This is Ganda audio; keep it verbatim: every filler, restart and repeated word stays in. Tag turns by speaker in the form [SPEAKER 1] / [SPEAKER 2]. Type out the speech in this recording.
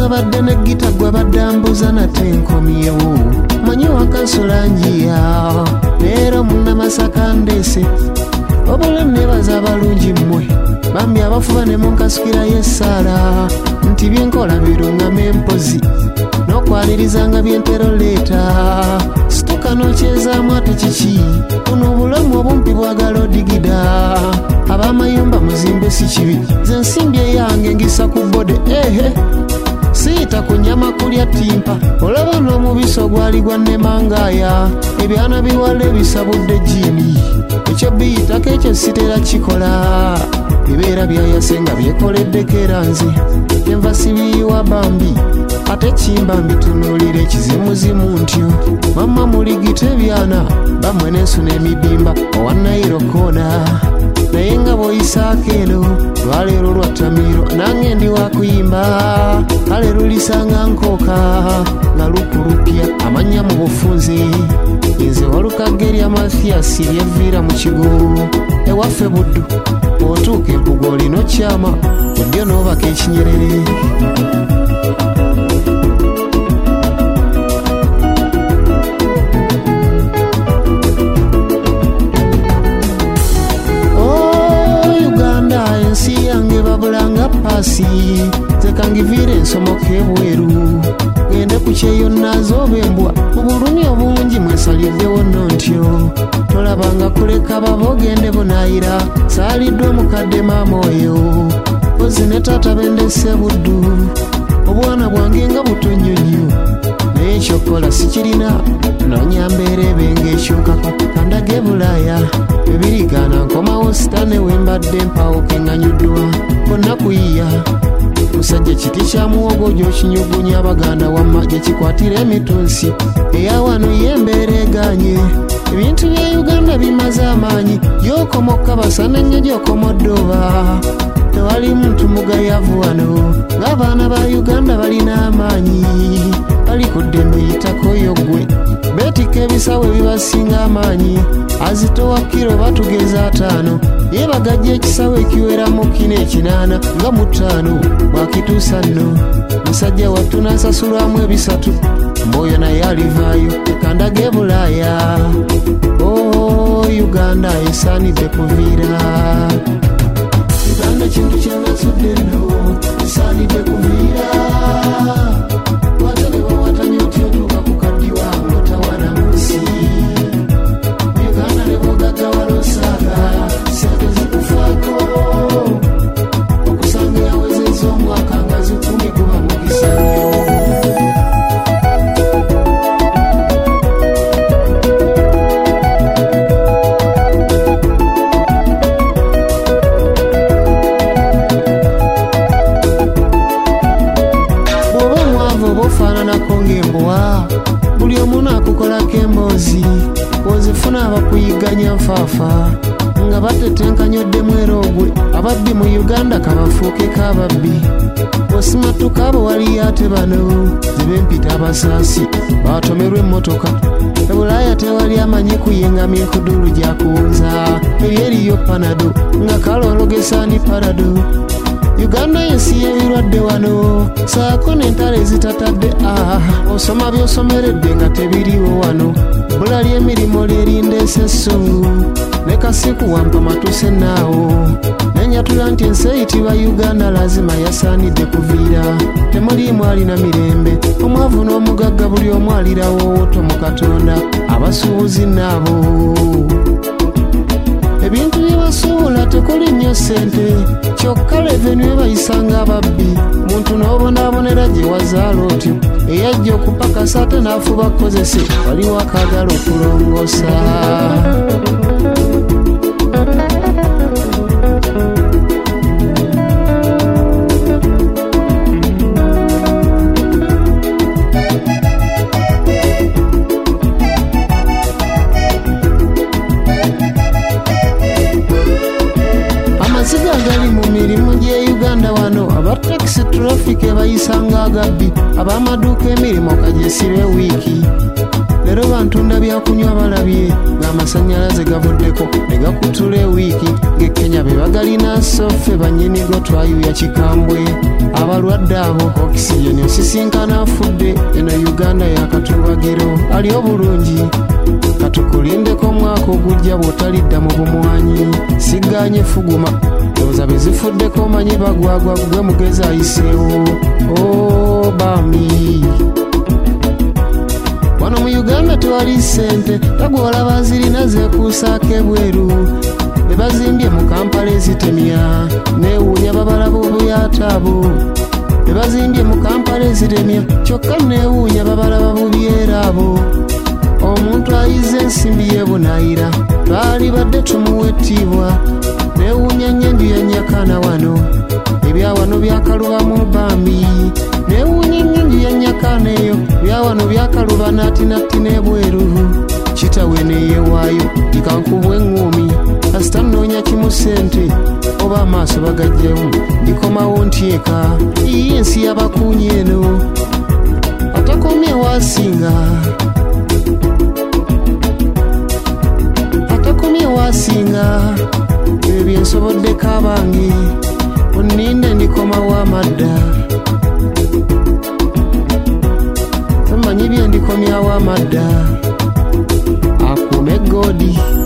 [SPEAKER 1] nga badde ne gita gwe badambuza nate nkomyewo manyi wakansula njiya leero munnamasaka ndeese obula nebaza abalungi mmwe bambi abafuba ne munkasukirayo essaala nti byenkola birungama empozi n'okwalirizanga byenteroleeta situka n'okyezaamu ate kiki buno obulamu obumpi bwagala odigida ab'amayumba muzimbe si kibi ze nsimbi eyange ngisa ku bode ehe siyita ku nyama kulya timpa olaba n'omubisi ogwali gwa nnemangaaya ebyana biwala ebisabudde jiini ekyo biyitako ekyo sitera kikola bibeera byayase nga byekoleddeko era nze enva sibiyiwa bambi ate kimba mbitunuulira ekizimuzimu ntyo mamma muligita ebyana bamwe n'ensuna emibimba owa nairo koona naye nga bw'oyisaako eno lwaleero lwattamiro nange ndi wakuyimba kale lulisanga nkooka nga lukulupya amanya mu bufunze nze walukagge erya mathiyasi lyevviira mu kigo ewaffe buddu otuuka empuga olina okyama oddyo n'obaka ekinyerere ensi yange babulanga paasi zekangiviira ensomoka ebweru gende ku kyeyo naazooba embwa obulumi obungi mwesaliddewo nno ntyo tolabanga kuleka baba ogende bunaayira saaliddwa omukadde maama oyo ozi ne taata bendese buddu obwana bwange nga buto nnyo nnyo naye ekyokola sikirina noonya mbeera ebenga ekyukako kandage bulaaya ebirigana nkomawo sitane wembadde mpawoke nganyuddwa bonna kuyiya musajja kiti kya muwogo gy'okinyugunya abaganda wamma gye kikwatira emitunsi eyawano y'embeera eganye ebintu bya uganda bimaze amaanyi gy'okomoka basana nnyo gy'okomodde oba tewali muntu mugayavu wano ng'abaana ba uganda balina amaanyi bali ku ddembe yitakoyo ggwe beetika ebisawo ebibasinga amaanyi azitowa kiro batugeza ataano ye bagajja ekisawo ekiweramu kina ekinaana nga mu ttaano bwakituusa nno musajja wattu n'asasulwamu ebisatu mboyo naye alivaayo ekandage bulaaya o uganda esaanidde kuviira uganda kintu kyenasudde nno esaanidde kuviira watale wawatanye otyotuuka ku kaddiwa ngotawana munsi uganda ne bwogaggawala osaaga sente zikufaako okusanga yawezezza omwaka nga zikumi guba mugisanyo ofaananako ng'embwa buli omu naakukolako emboozi wozifuna abakuyiganya nfaafa nga batetenkanyoddemu era ogwe ababbi mu uganda kabafuukeko ababbi osimatuka abo waliyo ate bano zibempita abasaasi batomerwa emmotoka ebulaaya tewali amanyi kuyingama enkudulu gyakuwunza ebyeriyo panado nga kalologesaani parado uganda yensi y'ebirwadde wano saako n'entalo ezitatadde ah osoma by'osomeredde nga tebiriwo wano bbula ly'emirimu lyerindeesa essungu ne kasiku wampa matuse naawo nenyatula nti ensi eyitibwa uganda lazima yasaanidde kuviira temuliimu alina mirembe omwavu n'omugagga buli omu alirawo woto mu katonda abasuubuzi naabo ebintu byebasuubula tekuli nnyo ssente kyokka levenu ebayisanga ababbi muntu n'obonaabonera gye wazaala otyo eyajja okupakasa ate n'afuba kukozese waliwo akaagala okulongoosa amaziga gali mu mirimu gy'e uganda wano abatakisi traffic ebayisanga agabbi ab'amaduuka emirimu kagyesirwe wiiki Leero bantunda byakunywa balabye ng'amasannyalaze gavuddeko ne gakutula ewiiki ng'e Kenya be bagalina soffe bannyinigo twayuya kikambwe abalwadde abo okisijeni osisinkana afudde eno Uganda yakatubagiro ali obulungi katukulindeko omwaka ogujja bw'otalidda mu bumwanyi siganye fuguma ndowooza be zifuddeko manyi bagwagwa gwe mugezi ayiseewo o bami wano mu Uganda tewali ssente tagwolaba zirina zeekuusaako ebweru be bazimbye mu Kampala ezitemya neewuunya babalaba obuyata abo be bazimbye mu Kampala ezitemya kyokka neewuunya babalaba bubyera abo omuntu ayize ensimbi yebunaayira twali badde tumuwa ettiibwa neewuunya nnyo enju ya Nyakana wano ebyawano byakaluba mu bambi neewuunya nnyo enju ya Nyakana eyo byawano byakaluba naatinatti n'ebweru kitawe neyeewaayo ikankubwa eŋŋumi kasita nnoonya kimu ssente oba amaaso bagajjewo ndikomawo ntyeka iyi ensi y'abakuunyi eno atakomye waasinga atakomye waasinga ebyo byensoboddeko abange onninde ndikomawo amadda temanyi bye ndikomyawo amadda akuume Godi